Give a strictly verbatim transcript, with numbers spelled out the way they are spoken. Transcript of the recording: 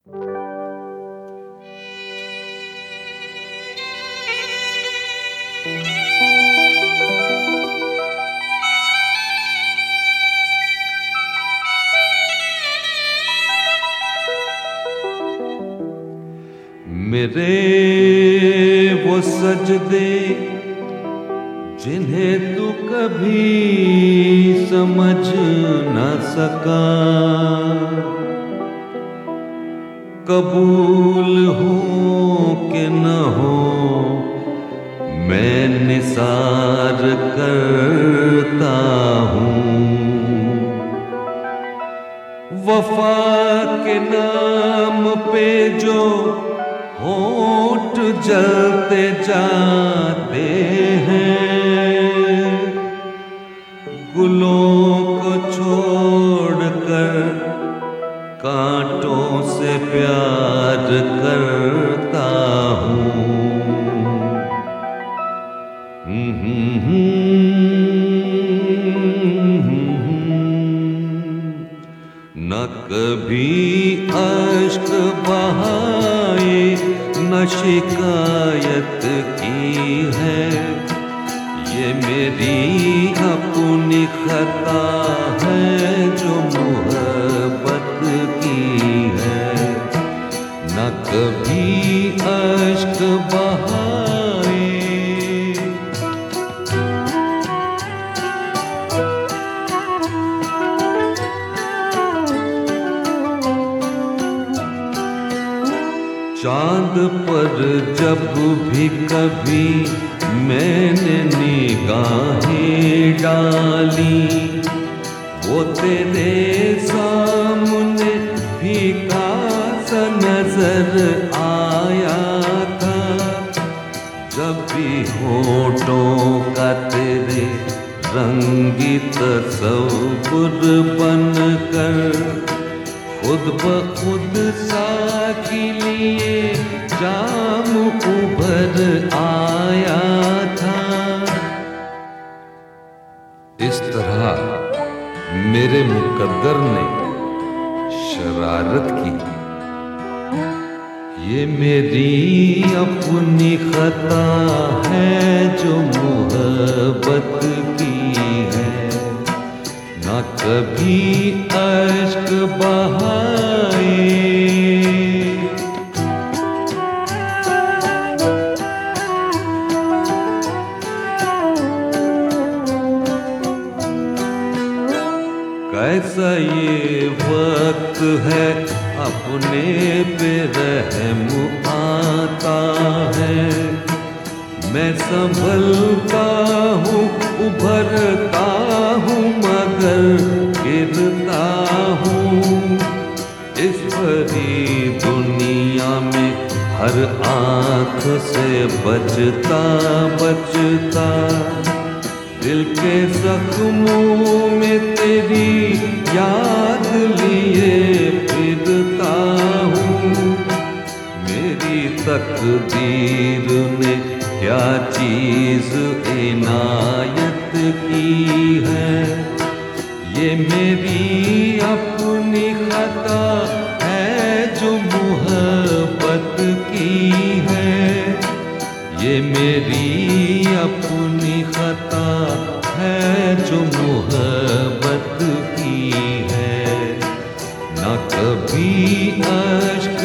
मेरे वो सजदे जिन्हें तू कभी समझ न सका, कबूल हो कि न हो मैं निसार करता हूँ। वफा के नाम पे जो होठ जलते जाते हैं, गुलों को छोड़कर कांटों से प्यार करता हूँ। न कभी अश्क बहाए न शिकायत की है, ये मेरी अपनी खता है जो मोहब्बत की है। न कभी अश्क बहाए। चांद पर जब भी कभी मैंने निगाहें डाली, वो तेरे सामने फीका सा नजर आया था। जब भी होठों का तेरे रंगी तस्वुर बनकर खुद ब खुद साकी लिए जाम उभर आया था। इस तरह मेरे मुकद्दर ने शरारत की, ये मेरी अपनी खता है जो मोहब्बत की है। न कभी अश्क बहाए। कैसा ये वक्त है अपने पे रहम आता है। मैं संभलता हूँ उभरता हूँ मगर गिरता हूँ। इस भरी दुनिया में हर आँख से बचता बचता दिल के जख्मों में तेरी याद लिए फिरता हूँ। मेरी तकदीर ने क्या चीज इनायत की है, ये मेरी अपनी खता है जो मोहब्बत की है। ये मेरी अपनी खता है जो मोहब्बत की है। न कभी अश्क